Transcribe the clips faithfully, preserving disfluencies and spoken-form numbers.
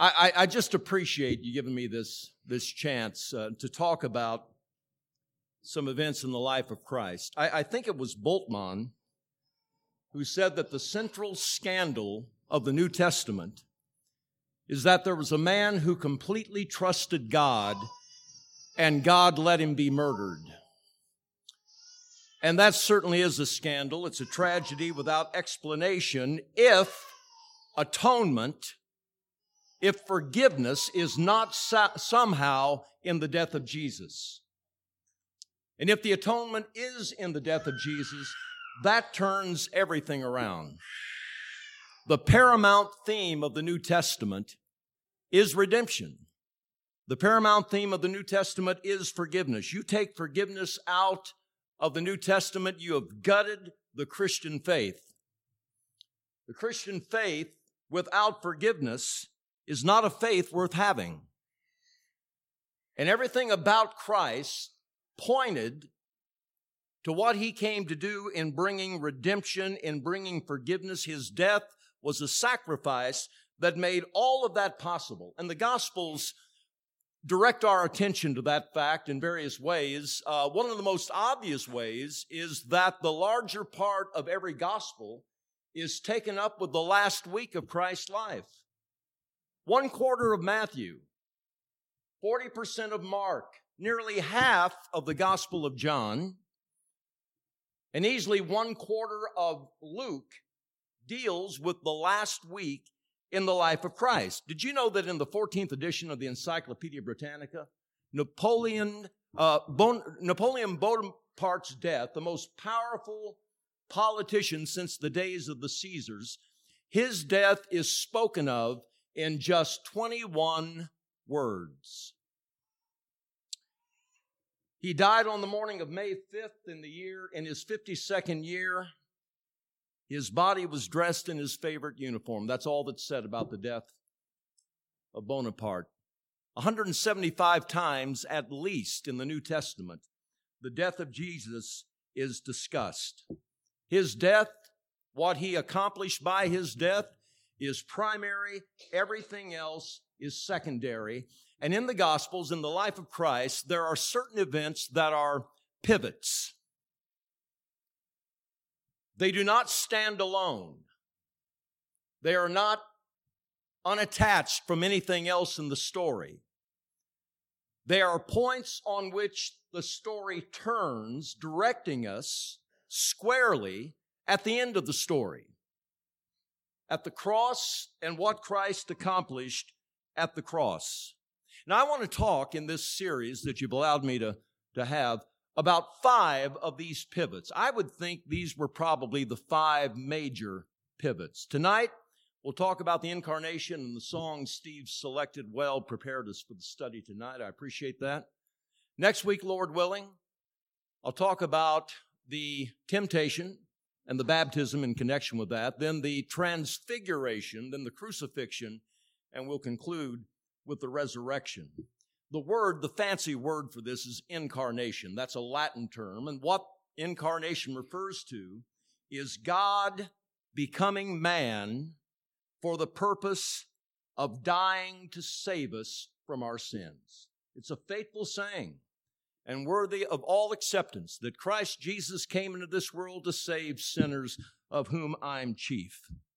I, I just appreciate you giving me this, this chance uh, to talk about some events in the life of Christ. I, I think it was Bultmann who said that the central scandal of the New Testament is that there was a man who completely trusted God and God let him be murdered. And that certainly is a scandal. It's a tragedy without explanation if atonement, if forgiveness is not so- somehow in the death of Jesus. And if the atonement is in the death of Jesus, that turns everything around. The paramount theme of the New Testament is redemption. The paramount theme of the New Testament is forgiveness. You take forgiveness out of the New Testament, you have gutted the Christian faith. The Christian faith without forgiveness is not a faith worth having. And everything about Christ pointed to what he came to do in bringing redemption, in bringing forgiveness. His death was a sacrifice that made all of that possible. And the Gospels direct our attention to that fact in various ways. Uh, one of the most obvious ways is that the larger part of every gospel is taken up with the last week of Christ's life. One quarter of Matthew, forty percent of Mark, nearly half of the Gospel of John, and easily one quarter of Luke deals with the last week in the life of Christ. Did you know that in the fourteenth edition of the Encyclopedia Britannica, Napoleon, uh, bon- Napoleon Bonaparte's death, the most powerful politician since the days of the Caesars, his death is spoken of in just twenty-one words. He died on the morning of May fifth in the year, in his fifty-second year. His body was dressed in his favorite uniform. That's all that's said about the death of Bonaparte. one hundred seventy-five times at least in the New Testament, the death of Jesus is discussed. His death, what he accomplished by his death, is primary. Everything else is secondary. And in the Gospels, in the life of Christ, there are certain events that are pivots. They do not stand alone. They are not unattached from anything else in the story. They are points on which the story turns, directing us squarely at the end of the story, at the cross and what Christ accomplished at the cross. Now, I want to talk in this series that you've allowed me to, to have about five of these pivots. I would think these were probably the five major pivots. Tonight, we'll talk about the incarnation, and the song Steve selected well prepared us for the study tonight. I appreciate that. Next week, Lord willing, I'll talk about the temptation and the baptism in connection with that, then the transfiguration, then the crucifixion, and we'll conclude with the resurrection. The word, the fancy word for this is incarnation. That's a Latin term. And what incarnation refers to is God becoming man for the purpose of dying to save us from our sins. It's a faithful saying and worthy of all acceptance that Christ Jesus came into this world to save sinners, of whom I'm chief.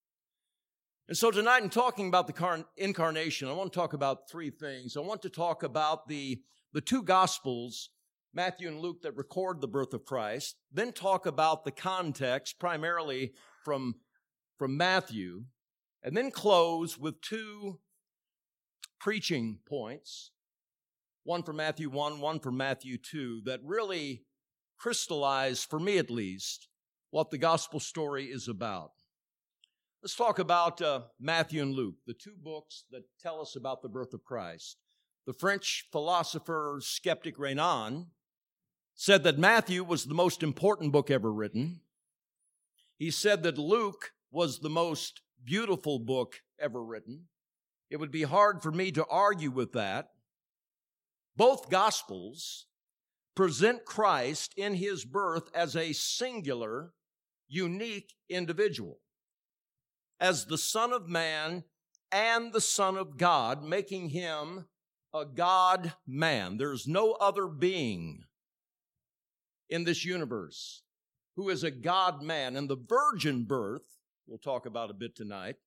And so tonight, in talking about the incarnation, I want to talk about three things. I want to talk about the, the two Gospels, Matthew and Luke, that record the birth of Christ, then talk about the context, primarily from, from Matthew, and then close with two preaching points, one from Matthew one, one from Matthew two, that really crystallize, for me at least, what the gospel story is about. Let's talk about uh, Matthew and Luke, the two books that tell us about the birth of Christ. The French philosopher, skeptic Renan, said that Matthew was the most important book ever written. He said that Luke was the most beautiful book ever written. It would be hard for me to argue with that. Both Gospels present Christ in his birth as a singular, unique individual, as the Son of Man and the Son of God, making him a God-man. There's no other being in this universe who is a God-man. And the virgin birth, we'll talk about a bit tonight,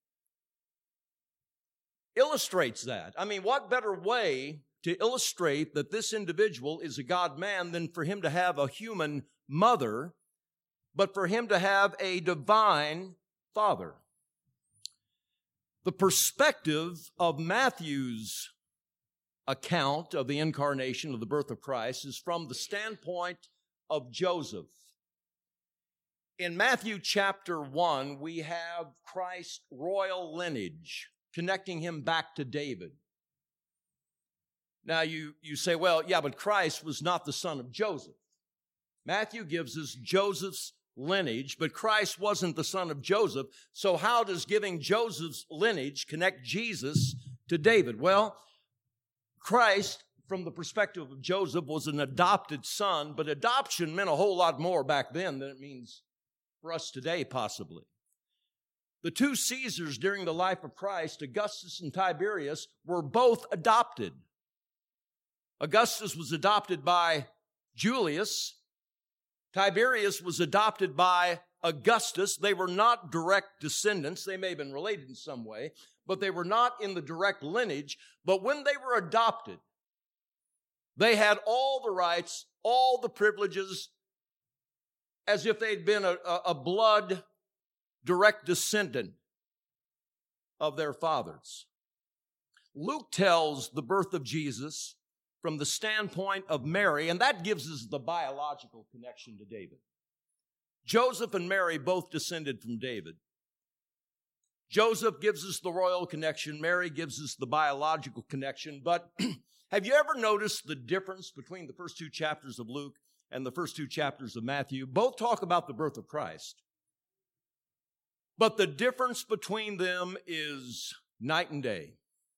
illustrates that. I mean, what better way to illustrate that this individual is a God-man than for him to have a human mother, but for him to have a divine father? The perspective of Matthew's account of the incarnation, of the birth of Christ, is from the standpoint of Joseph. In Matthew chapter one, we have Christ's royal lineage, connecting him back to David. Now you, you say, well, yeah, but Christ was not the son of Joseph. Matthew gives us Joseph's lineage, but Christ wasn't the son of Joseph. So how does giving Joseph's lineage connect Jesus to David? Well, Christ, from the perspective of Joseph, was an adopted son, but adoption meant a whole lot more back then than it means for us today, possibly. The two Caesars during the life of Christ, Augustus and Tiberius, were both adopted. Augustus was adopted by Julius. Tiberius was adopted by Augustus. They were not direct descendants. They may have been related in some way, but they were not in the direct lineage. But when they were adopted, they had all the rights, all the privileges, as if they'd been a, a blood direct descendant of their fathers. Luke tells the birth of Jesus from the standpoint of Mary, and that gives us the biological connection to David. Joseph and Mary both descended from David. Joseph gives us the royal connection. Mary gives us the biological connection. But have you ever noticed the difference between the first two chapters of Luke and the first two chapters of Matthew? Both talk about the birth of Christ. But the difference between them is night and day.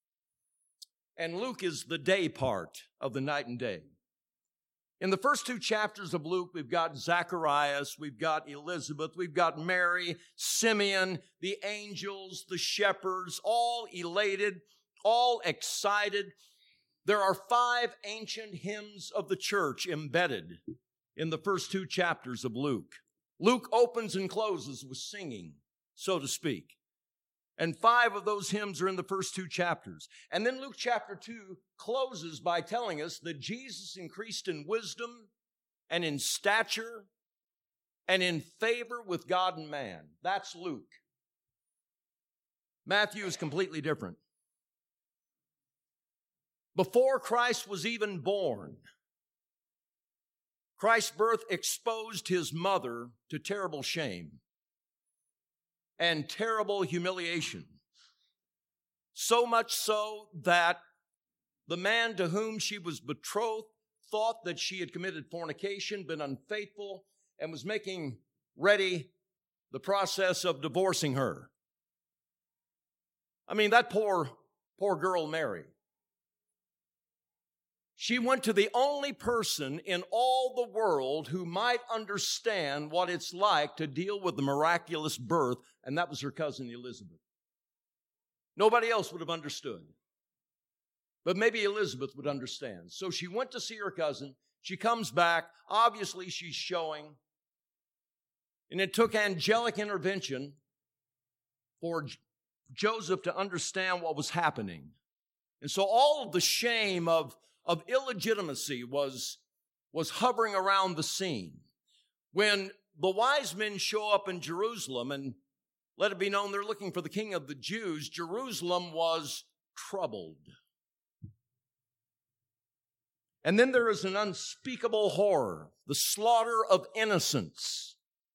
And Luke is the day part of the night and day. In the first two chapters of Luke, we've got Zacharias, we've got Elizabeth, we've got Mary, Simeon, the angels, the shepherds, all elated, all excited. There are five ancient hymns of the church embedded in the first two chapters of Luke. Luke opens and closes with singing, so to speak. And five of those hymns are in the first two chapters. And then Luke chapter two closes by telling us that Jesus increased in wisdom and in stature and in favor with God and man. That's Luke. Matthew is completely different. Before Christ was even born, Christ's birth exposed his mother to terrible shame and terrible humiliation. So much so that the man to whom she was betrothed thought that she had committed fornication, been unfaithful, and was making ready the process of divorcing her. I mean, that poor, poor girl, Mary. She went to the only person in all the world who might understand what it's like to deal with the miraculous birth, and that was her cousin Elizabeth. Nobody else would have understood. But maybe Elizabeth would understand. So she went to see her cousin. She comes back. Obviously, she's showing. And it took angelic intervention for J- Joseph to understand what was happening. And so all of the shame of of illegitimacy was, was hovering around the scene. When the wise men show up in Jerusalem, and let it be known they're looking for the King of the Jews, Jerusalem was troubled. And then there is an unspeakable horror, the slaughter of innocents.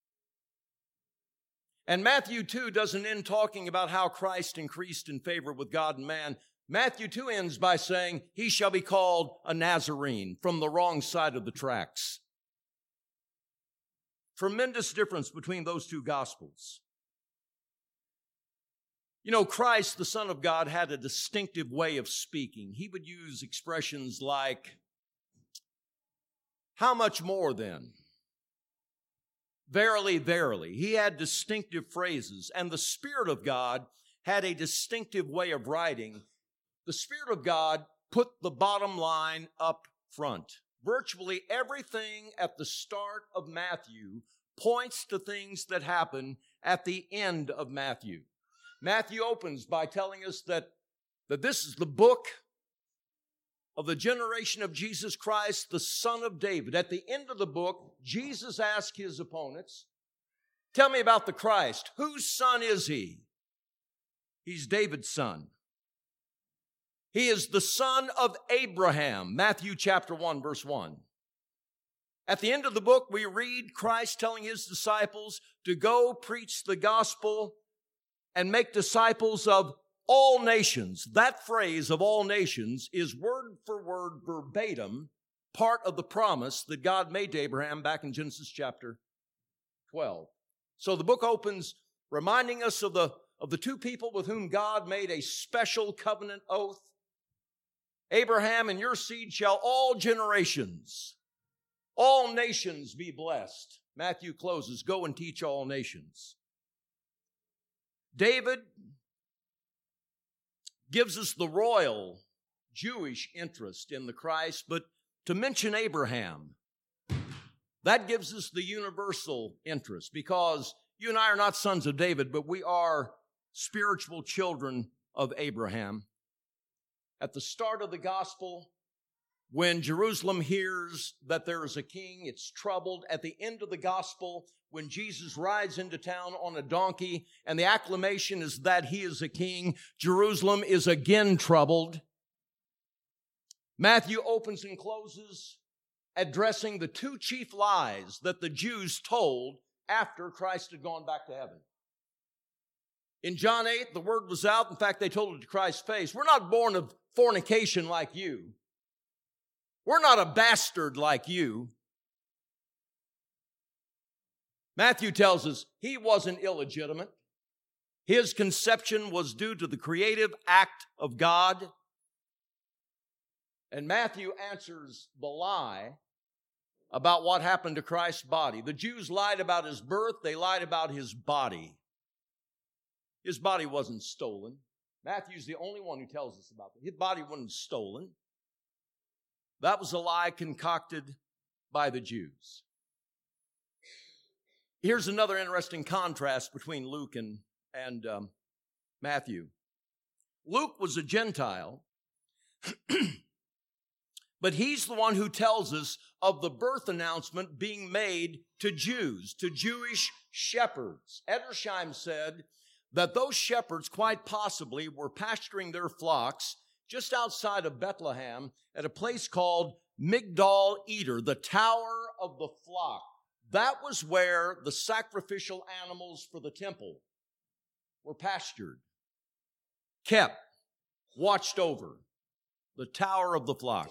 And Matthew two doesn't end talking about how Christ increased in favor with God and man. Matthew two ends by saying, he shall be called a Nazarene, from the wrong side of the tracks. Tremendous difference between those two gospels. You know, Christ, the Son of God, had a distinctive way of speaking. He would use expressions like, how much more then? Verily, verily. He had distinctive phrases, and the Spirit of God had a distinctive way of writing, the Spirit of God put the bottom line up front. Virtually everything at the start of Matthew points to things that happen at the end of Matthew. Matthew opens by telling us that, that this is the book of the generation of Jesus Christ, the Son of David. At the end of the book, Jesus asked his opponents, tell me about the Christ. Whose son is he? He's David's son. He is the son of Abraham. Matthew chapter one, verse one. At the end of the book, we read Christ telling his disciples to go preach the gospel and make disciples of all nations. That phrase of all nations is word for word, verbatim, part of the promise that God made to Abraham back in Genesis chapter twelve. So the book opens reminding us of the, of the two people with whom God made a special covenant oath. Abraham, and your seed shall all generations, all nations be blessed. Matthew closes, go and teach all nations. David gives us the royal Jewish interest in the Christ, but to mention Abraham, that gives us the universal interest, because you and I are not sons of David, but we are spiritual children of Abraham. At the start of the gospel, when Jerusalem hears that there is a king, it's troubled. At the end of the gospel, when Jesus rides into town on a donkey and the acclamation is that he is a king, Jerusalem is again troubled. Matthew opens and closes addressing the two chief lies that the Jews told after Christ had gone back to heaven. In John eight, the word was out. In fact, they told it to Christ's face. We're not born of fornication like you. We're not a bastard like you. Matthew tells us he wasn't illegitimate. His conception was due to the creative act of God. And Matthew answers the lie about what happened to Christ's body. The Jews lied about his birth. They lied about his body. His body wasn't stolen. Matthew's the only one who tells us about that. His body wasn't stolen. That was a lie concocted by the Jews. Here's another interesting contrast between Luke and, and um, Matthew. Luke was a Gentile, but he's the one who tells us of the birth announcement being made to Jews, to Jewish shepherds. Edersheim said that those shepherds quite possibly were pasturing their flocks just outside of Bethlehem at a place called Migdal Eder, the Tower of the Flock. That was where the sacrificial animals for the temple were pastured, kept, watched over. The Tower of the Flock.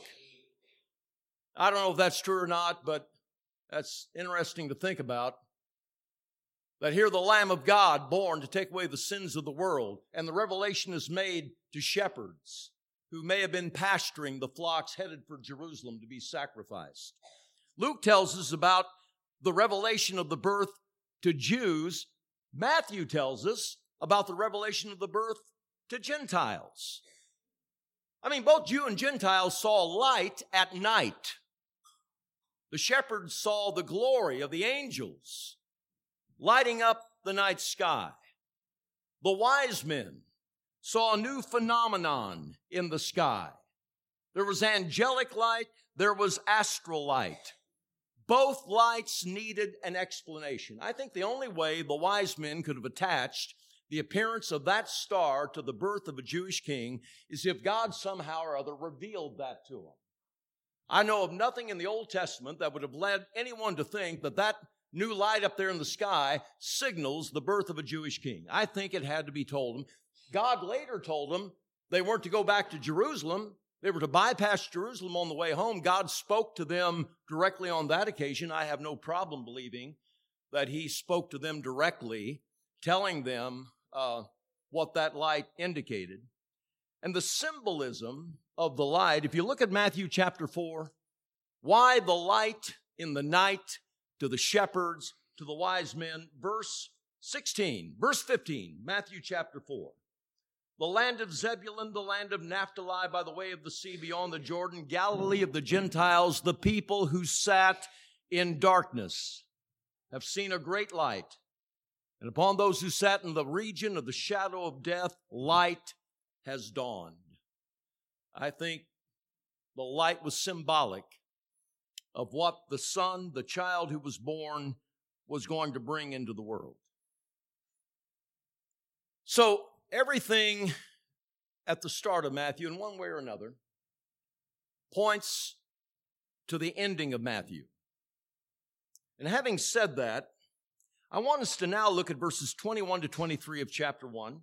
I don't know if that's true or not, but that's interesting to think about. That here the Lamb of God born to take away the sins of the world, and the revelation is made to shepherds who may have been pasturing the flocks headed for Jerusalem to be sacrificed. Luke tells us about the revelation of the birth to Jews. Matthew tells us about the revelation of the birth to Gentiles. I mean, both Jew and Gentiles saw light at night. The shepherds saw the glory of the angels lighting up the night sky. The wise men saw a new phenomenon in the sky. There was angelic light, there was astral light. Both lights needed an explanation. I think the only way the wise men could have attached the appearance of that star to the birth of a Jewish king is if God somehow or other revealed that to them. I know of nothing in the Old Testament that would have led anyone to think that that new light up there in the sky signals the birth of a Jewish king. I think it had to be told them. God later told them they weren't to go back to Jerusalem. They were to bypass Jerusalem on the way home. God spoke to them directly on that occasion. I have no problem believing that he spoke to them directly, telling them uh, what that light indicated. And the symbolism of the light, if you look at Matthew chapter four, why the light in the night to the shepherds, to the wise men, verse sixteen, verse fifteen, Matthew chapter four. the land of Zebulun, the land of Naphtali by the way of the sea beyond the Jordan, Galilee of the Gentiles, the people who sat in darkness have seen a great light. And upon those who sat in the region of the shadow of death, light has dawned. I think the light was symbolic of what the son, the child who was born, was going to bring into the world. So everything at the start of Matthew, in one way or another, points to the ending of Matthew. And having said that, I want us to now look at verses twenty-one to twenty-three of chapter one.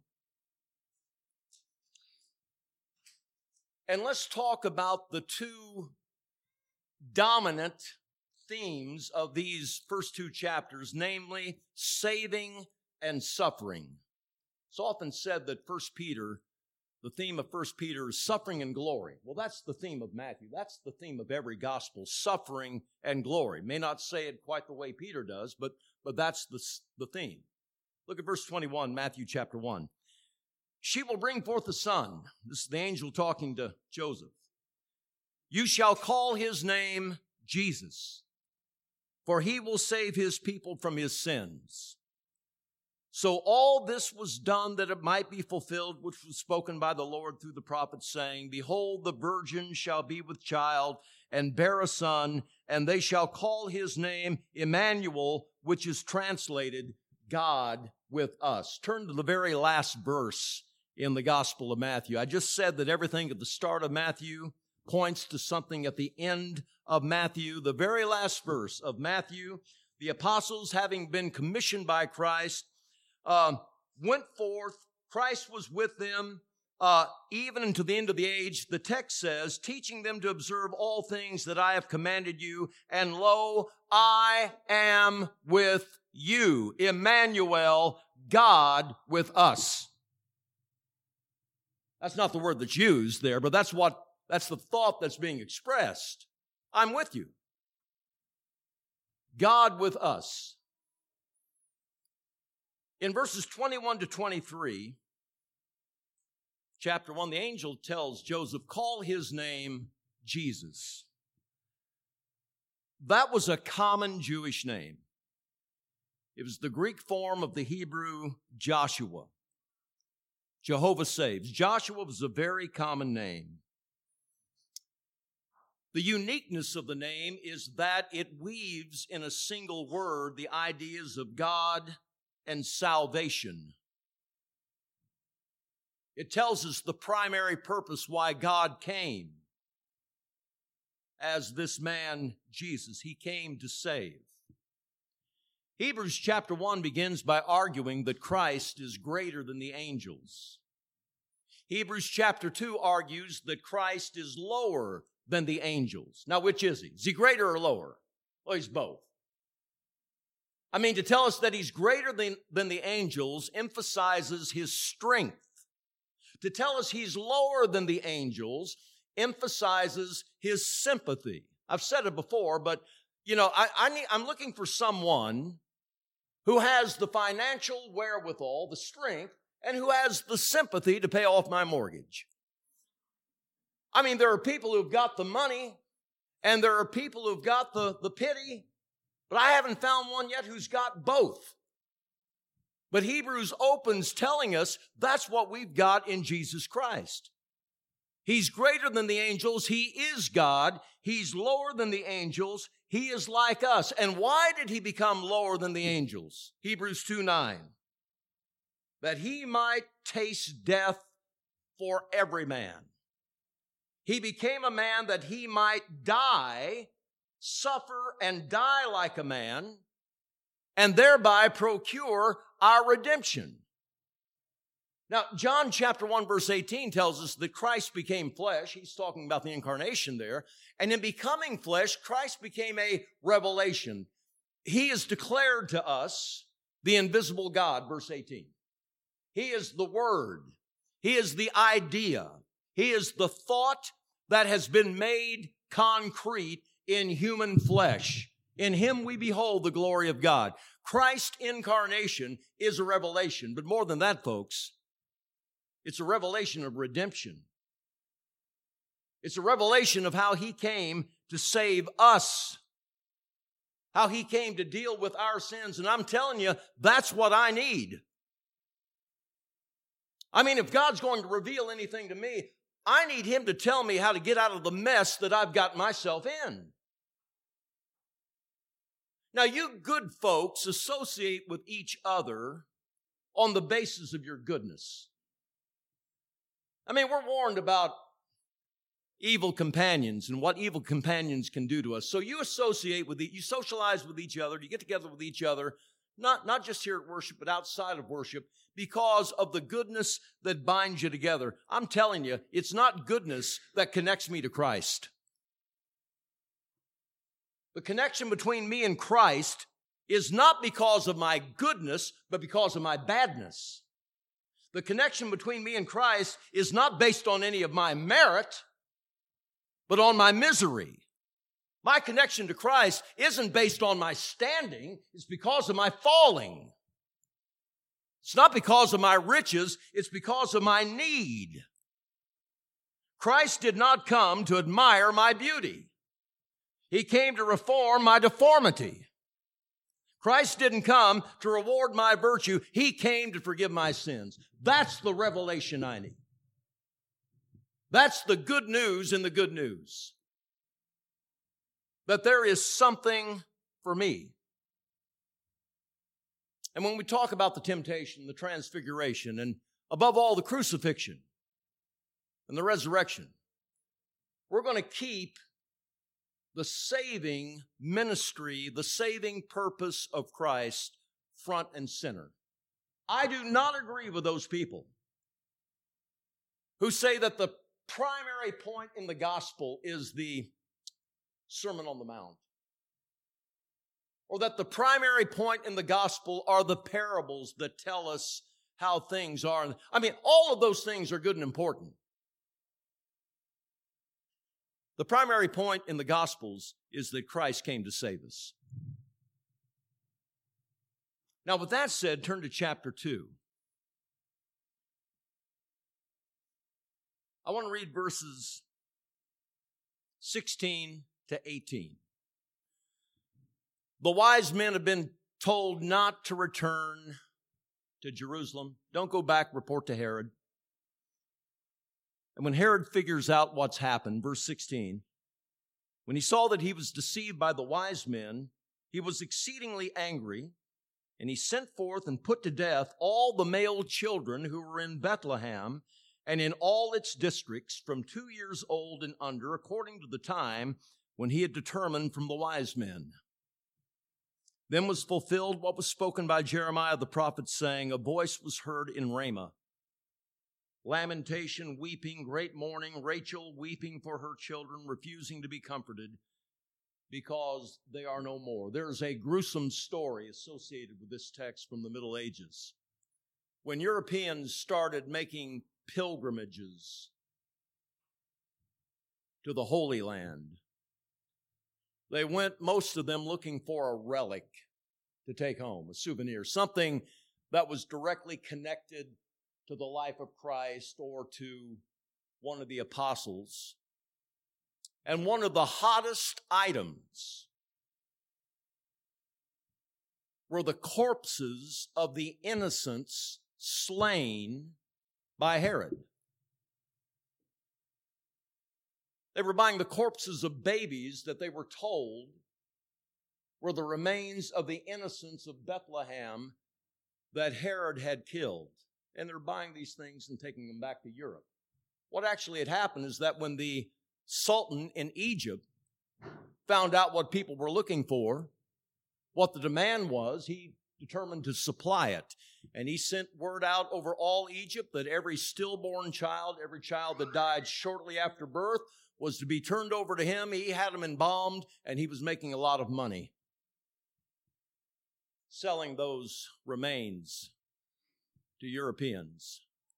And let's talk about the two dominant themes of these first two chapters, namely saving and suffering. It's often said that First Peter, the theme of First Peter is suffering and glory. Well, that's the theme of Matthew. That's the theme of every gospel, suffering and glory. May not say it quite the way Peter does, but, but that's the, the theme. Look at verse twenty-one, Matthew chapter one. She will bring forth a son. This is the angel talking to Joseph. You shall call his name Jesus, for he will save his people from his sins. So all this was done that it might be fulfilled, which was spoken by the Lord through the prophet, saying, Behold, the virgin shall be with child and bear a son, and they shall call his name Emmanuel, which is translated God with us. Turn to the very last verse in the Gospel of Matthew. I just said that everything at the start of Matthew points to something at the end of Matthew. The very last verse of Matthew, the apostles, having been commissioned by Christ, uh, went forth. Christ was with them uh, even unto the end of the age. The text says, teaching them to observe all things that I have commanded you. And lo, I am with you. Emmanuel, God with us. That's not the word that's used there, but that's what, that's the thought that's being expressed. I'm with you. God with us. In verses twenty-one to twenty-three, chapter one, the angel tells Joseph, call his name Jesus. That was a common Jewish name. It was the Greek form of the Hebrew Joshua. Jehovah saves. Joshua was a very common name. The uniqueness of the name is that it weaves in a single word the ideas of God and salvation. It tells us the primary purpose why God came as this man, Jesus. He came to save. Hebrews chapter one begins by arguing that Christ is greater than the angels. Hebrews chapter two argues that Christ is lower than the angels. Now, which is he? Is he greater or lower? Well, he's both. I mean, to tell us that he's greater than, than the angels emphasizes his strength. To tell us he's lower than the angels emphasizes his sympathy. I've said it before, but, you know, I, I need, I'm looking for someone who has the financial wherewithal, the strength, and who has the sympathy to pay off my mortgage. I mean, there are people who've got the money, and there are people who've got the, the pity, but I haven't found one yet who's got both. But Hebrews opens telling us that's what we've got in Jesus Christ. He's greater than the angels. He is God. He's lower than the angels. He is like us. And why did he become lower than the angels? Hebrews two nine. That he might taste death for every man. He became a man that he might die, suffer and die like a man, and thereby procure our redemption. Now, John chapter one verse eighteen tells us that Christ became flesh. He's talking about the incarnation there. And in becoming flesh, Christ became a revelation. He is declared to us the invisible God, verse eighteen. He is the Word. He is the idea. He is the thought that has been made concrete in human flesh. In him we behold the glory of God. Christ's incarnation is a revelation. But more than that, folks, It's a revelation of redemption. It's a revelation of how He came to save us, how He came to deal with our sins. And I'm telling you, that's what I need. I mean, if God's going to reveal anything to me, I need Him to tell me how to get out of the mess that I've got myself in. Now, you good folks associate with each other on the basis of your goodness. I mean, we're warned about evil companions and what evil companions can do to us. So you associate with, the, you socialize with each other, you get together with each other, not, not just here at worship, but outside of worship, because of the goodness that binds you together. I'm telling you, it's not goodness that connects me to Christ. The connection between me and Christ is not because of my goodness, but because of my badness. The connection between me and Christ is not based on any of my merit, but on my misery. My connection to Christ isn't based on my standing, it's because of my falling. It's not because of my riches, it's because of my need. Christ did not come to admire my beauty. He came to reform my deformity. Christ didn't come to reward my virtue. He came to forgive my sins. That's the revelation I need. That's the good news in the good news. That there is something for me. And when we talk about the temptation, the transfiguration, and above all, the crucifixion and the resurrection, we're going to keep the saving ministry, the saving purpose of Christ front and center. I do not agree with those people who say that the primary point in the gospel is the Sermon on the Mount, or that the primary point in the gospel are the parables that tell us how things are. I mean, all of those things are good and important. The primary point in the Gospels is that Christ came to save us. Now, with that said, turn to chapter two. I want to read verses sixteen to eighteen. The wise men have been told not to return to Jerusalem. Don't go back, report to Herod. And when Herod figures out what's happened, verse sixteen, when he saw that he was deceived by the wise men, he was exceedingly angry, and he sent forth and put to death all the male children who were in Bethlehem and in all its districts from two years old and under, according to the time when he had determined from the wise men. Then was fulfilled what was spoken by Jeremiah the prophet, saying, a voice was heard in Ramah, lamentation, weeping, great mourning, Rachel weeping for her children, refusing to be comforted because they are no more. There's a gruesome story associated with this text from the Middle Ages. When Europeans started making pilgrimages to the Holy Land, they went, most of them, looking for a relic to take home, a souvenir, something that was directly connected to the life of Christ or to one of the apostles. And one of the hottest items were the corpses of the innocents slain by Herod. They were buying the corpses of babies that they were told were the remains of the innocents of Bethlehem that Herod had killed. And they're buying these things and taking them back to Europe. What actually had happened is that when the Sultan in Egypt found out what people were looking for, what the demand was, he determined to supply it. And he sent word out over all Egypt that every stillborn child, every child that died shortly after birth, was to be turned over to him. He had them embalmed, and he was making a lot of money selling those remains to Europeans.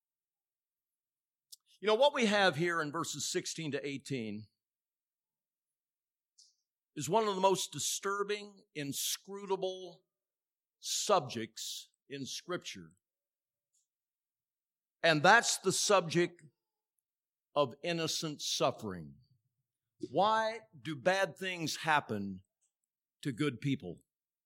You know, what we have here in verses sixteen to eighteen is one of the most disturbing, inscrutable subjects in Scripture. And that's the subject of innocent suffering. Why do bad things happen to good people?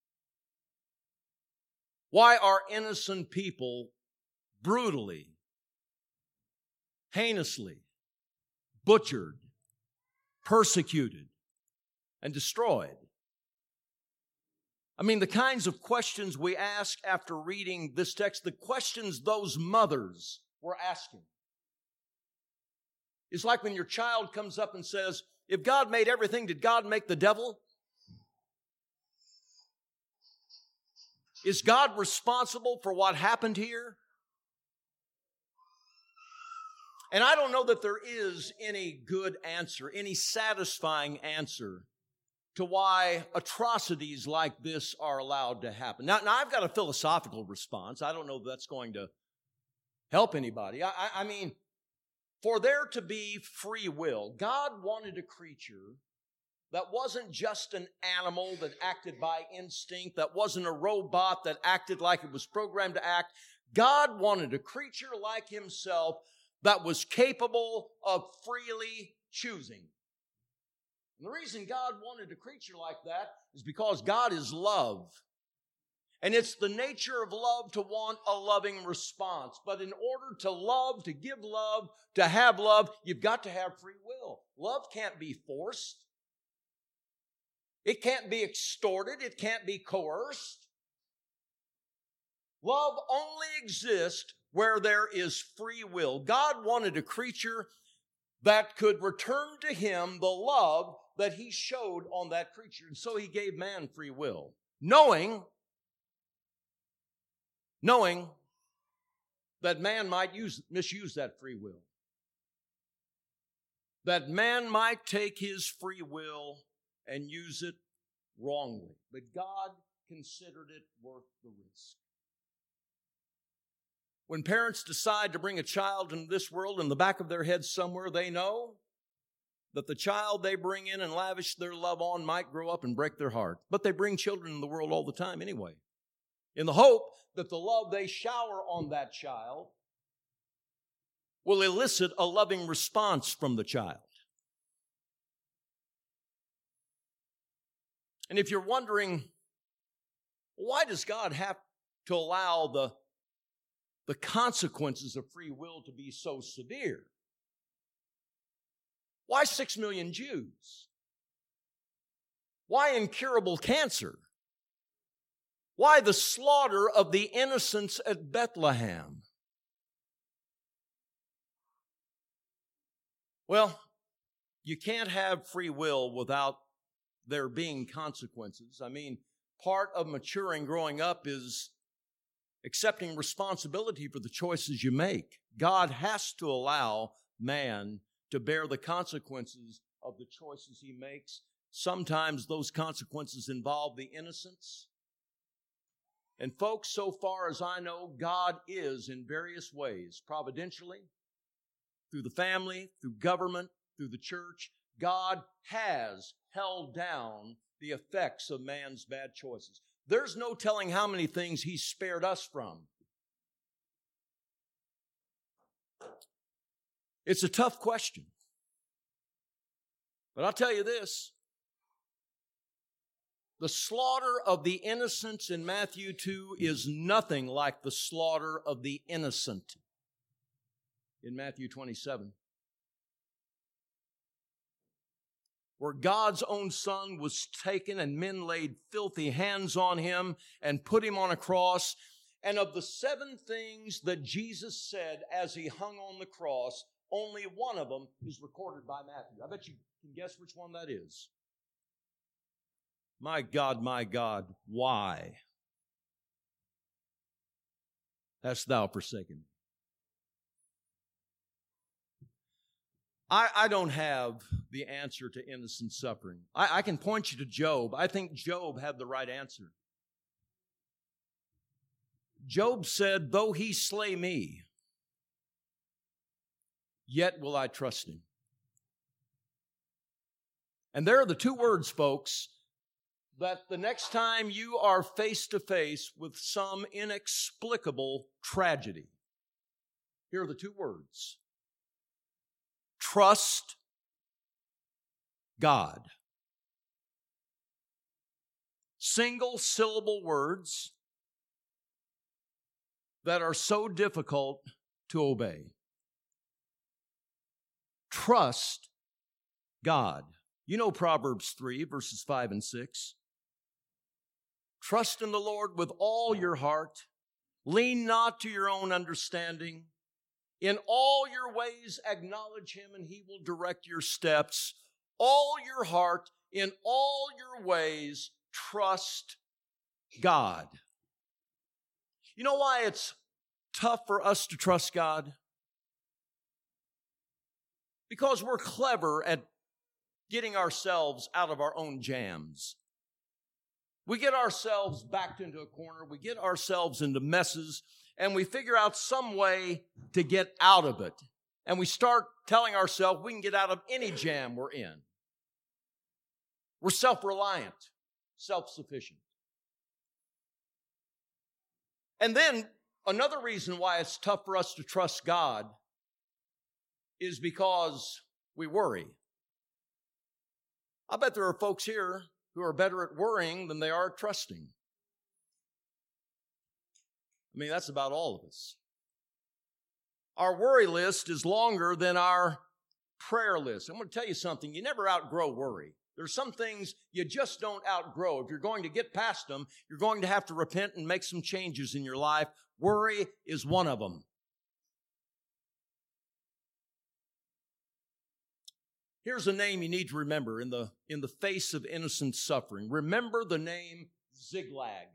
Why are innocent people brutally, heinously butchered, persecuted, and destroyed? I mean, the kinds of questions we ask after reading this text, the questions those mothers were asking. It's like when your child comes up and says, if God made everything, did God make the devil? Is God responsible for what happened here? And I don't know that there is any good answer, any satisfying answer to why atrocities like this are allowed to happen. Now, now I've got a philosophical response. I don't know if that's going to help anybody. I, I, I mean, for there to be free will, God wanted a creature that wasn't just an animal that acted by instinct, that wasn't a robot that acted like it was programmed to act. God wanted a creature like himself that was capable of freely choosing. And the reason God wanted a creature like that is because God is love. And it's the nature of love to want a loving response. But in order to love, to give love, to have love, you've got to have free will. Love can't be forced. It can't be extorted. It can't be coerced. Love only exists where there is free will. God wanted a creature that could return to him the love that he showed on that creature. And so he gave man free will, knowing, knowing that man might use, misuse that free will. That man might take his free will and use it wrongly. But God considered it worth the risk. When parents decide to bring a child into this world, in the back of their heads somewhere, they know that the child they bring in and lavish their love on might grow up and break their heart. But they bring children in the world all the time anyway, in the hope that the love they shower on that child will elicit a loving response from the child. And if you're wondering, why does God have to allow the, the consequences of free will to be so severe? Why six million Jews? Why incurable cancer? Why the slaughter of the innocents at Bethlehem? Well, you can't have free will without there being consequences. I mean, part of maturing, growing up, is accepting responsibility for the choices you make. God has to allow man to bear the consequences of the choices he makes. Sometimes those consequences involve the innocents. And folks, so far as I know, God is in various ways, providentially, through the family, through government, through the church, God has held down the effects of man's bad choices. There's no telling how many things he's spared us from. It's a tough question. But I'll tell you this. The slaughter of the innocents in Matthew two is nothing like the slaughter of the innocent in Matthew twenty-seven. Where God's own Son was taken and men laid filthy hands on him and put him on a cross. And of the seven things that Jesus said as he hung on the cross, only one of them is recorded by Matthew. I bet you can guess which one that is. My God, my God, why hast thou forsaken me? I, I don't have the answer to innocent suffering. I, I can point you to Job. I think Job had the right answer. Job said, though he slay me, yet will I trust him. And there are the two words, folks, that the next time you are face to face with some inexplicable tragedy, Here are the two words. Trust God. Single syllable words that are so difficult to obey. Trust God. You know Proverbs three, verses five and six. Trust in the Lord with all your heart. Lean not to your own understanding. In all your ways acknowledge him, and he will direct your steps. All your heart, in all your ways, trust God. You know why it's tough for us to trust God? Because we're clever at getting ourselves out of our own jams. We get ourselves backed into a corner. We get ourselves into messes, and we figure out some way to get out of it. And we start telling ourselves we can get out of any jam we're in. We're self-reliant, self-sufficient. And then another reason why it's tough for us to trust God is because we worry. I bet there are folks here who are better at worrying than they are at trusting. I mean, that's about all of us. Our worry list is longer than our prayer list. I'm going to tell you something. You never outgrow worry. There's some things you just don't outgrow. If you're going to get past them, you're going to have to repent and make some changes in your life. Worry is one of them. Here's a name you need to remember in the, in the face of innocent suffering. Remember the name Ziklag.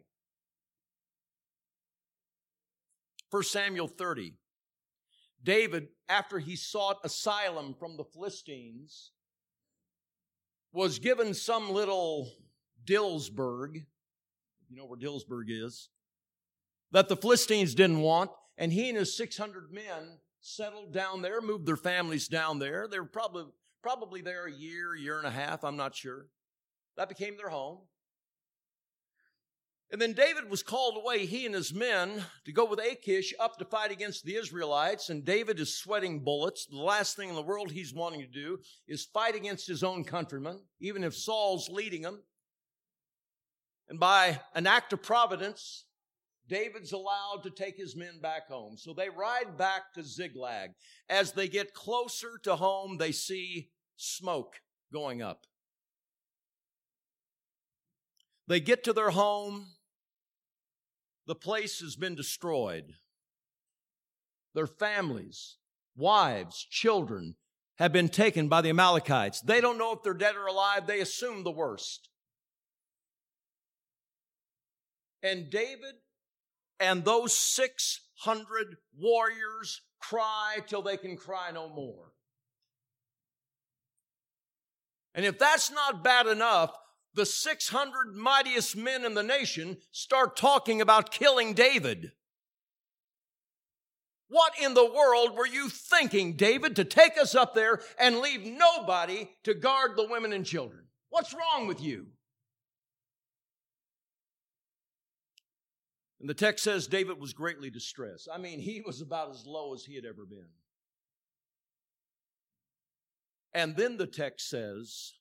First Samuel thirty. David, after he sought asylum from the Philistines, was given some little Dillsburg, you know where Dillsburg is, that the Philistines didn't want, and he and his six hundred men settled down there, moved their families down there. They were probably, probably there a year, year and a half, I'm not sure. That became their home. And then David was called away, he and his men, to go with Achish up to fight against the Israelites. And David is sweating bullets. The last thing in the world he's wanting to do is fight against his own countrymen, even if Saul's leading him. And by an act of providence, David's allowed to take his men back home. So they ride back to Ziklag. As they get closer to home, they see smoke going up. They get to their home. The place has been destroyed. Their families, wives, children have been taken by the Amalekites. They don't know if they're dead or alive. They assume the worst. And David and those six hundred warriors cry till they can cry no more. And if that's not bad enough, the six hundred mightiest men in the nation start talking about killing David. What in the world were you thinking, David, to take us up there and leave nobody to guard the women and children? What's wrong with you? And the text says David was greatly distressed. I mean, he was about as low as he had ever been. And then the text says,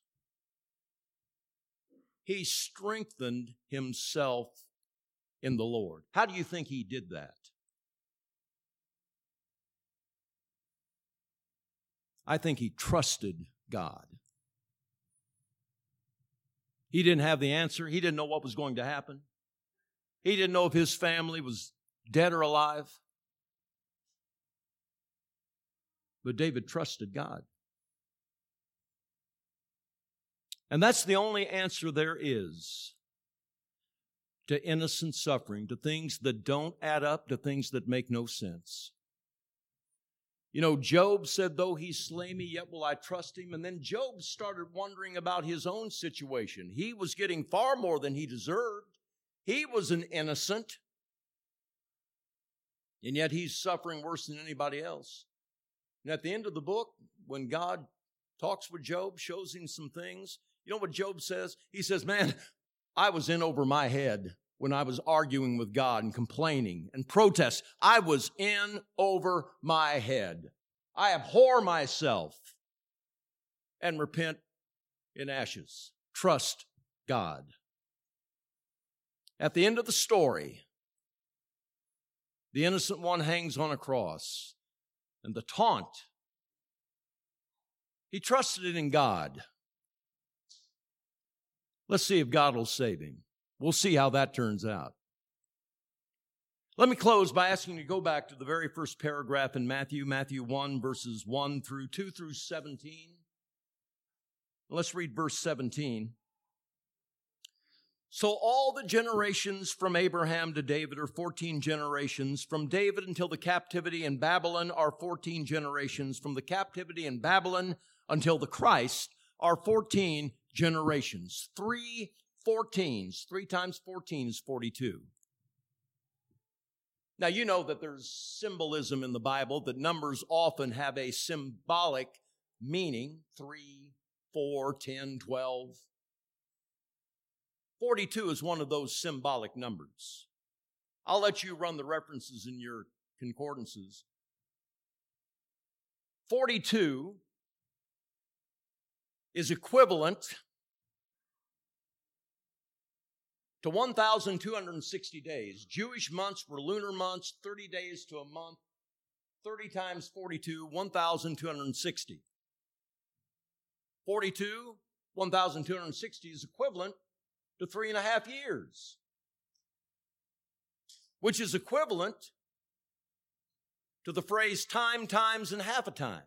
he strengthened himself in the Lord. How do you think he did that? I think he trusted God. He didn't have the answer. He didn't know what was going to happen. He didn't know if his family was dead or alive. But David trusted God. And that's the only answer there is to innocent suffering, to things that don't add up, to things that make no sense. You know, Job said, though he slay me, yet will I trust him. And then Job started wondering about his own situation. He was getting far more than he deserved. He was an innocent. And yet he's suffering worse than anybody else. And at the end of the book, when God talks with Job, shows him some things, you know what Job says? He says, man, I was in over my head when I was arguing with God and complaining and protest. I was in over my head. I abhor myself and repent in ashes. Trust God. At the end of the story, the innocent one hangs on a cross, and the taunt, he trusted in God. Let's see if God will save him. We'll see how that turns out. Let me close by asking you to go back to the very first paragraph in Matthew, Matthew one, verses one through two through seventeen. Let's read verse seventeen. So all the generations from Abraham to David are fourteen generations. From David until the captivity in Babylon are fourteen generations. From the captivity in Babylon until the Christ are fourteen generations. Three fourteens. Three times fourteen is forty-two. Now, you know that there's symbolism in the Bible, that numbers often have a symbolic meaning. Three, four, ten, twelve. forty-two is one of those symbolic numbers. I'll let you run the references in your concordances. forty-two is equivalent to one thousand two hundred sixty days. Jewish months were lunar months, thirty days to a month. thirty times forty-two, one thousand two hundred sixty. forty-two, one thousand two hundred sixty is equivalent to three and a half years, which is equivalent to the phrase time, times, and half a time.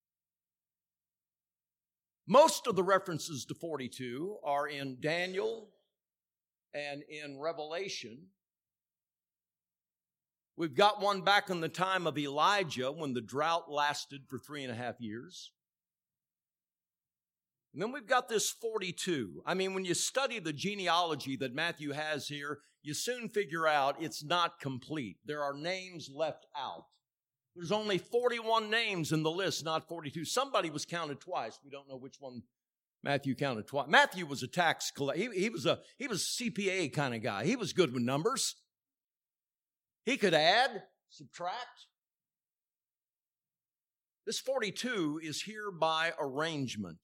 Most of the references to forty-two are in Daniel and in Revelation. We've got one back in the time of Elijah when the drought lasted for three and a half years. And then we've got this forty-two. I mean, when you study the genealogy that Matthew has here, you soon figure out it's not complete. There are names left out. There's only forty-one names in the list, not forty-two. Somebody was counted twice. We don't know which one Matthew counted twice. Matthew was a tax collector. He, he was a he was a C P A kind of guy. He was good with numbers. He could add, subtract. This forty-two is here by arrangement.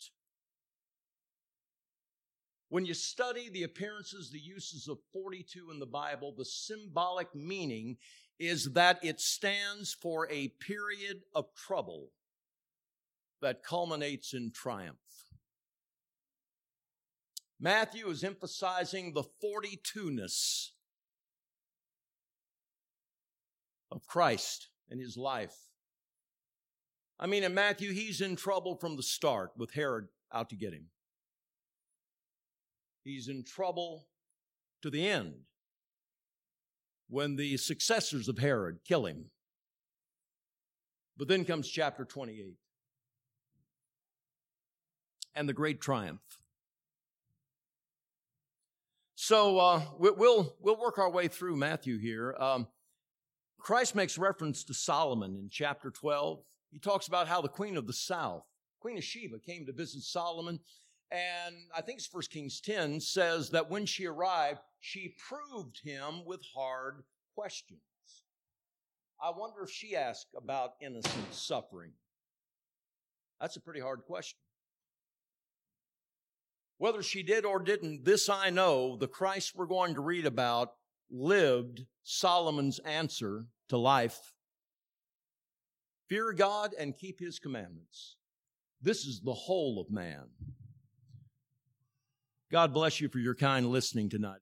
When you study the appearances, the uses of forty-two in the Bible, the symbolic meaning is that it stands for a period of trouble that culminates in triumph. Matthew is emphasizing the forty-two-ness of Christ and his life. I mean, in Matthew, he's in trouble from the start with Herod out to get him. He's in trouble to the end when the successors of Herod kill him. But then comes chapter twenty-eight and the great triumph. So uh, we'll we'll work our way through Matthew here. Um, Christ makes reference to Solomon in chapter twelve. He talks about how the queen of the south, Queen of Sheba, came to visit Solomon. And I think it's First Kings ten says that when she arrived, she proved him with hard questions. I wonder if she asked about innocent suffering. That's a pretty hard question. Whether she did or didn't, this I know, the Christ we're going to read about lived Solomon's answer to life. Fear God and keep his commandments. This is the whole of man. God bless you for your kind listening tonight.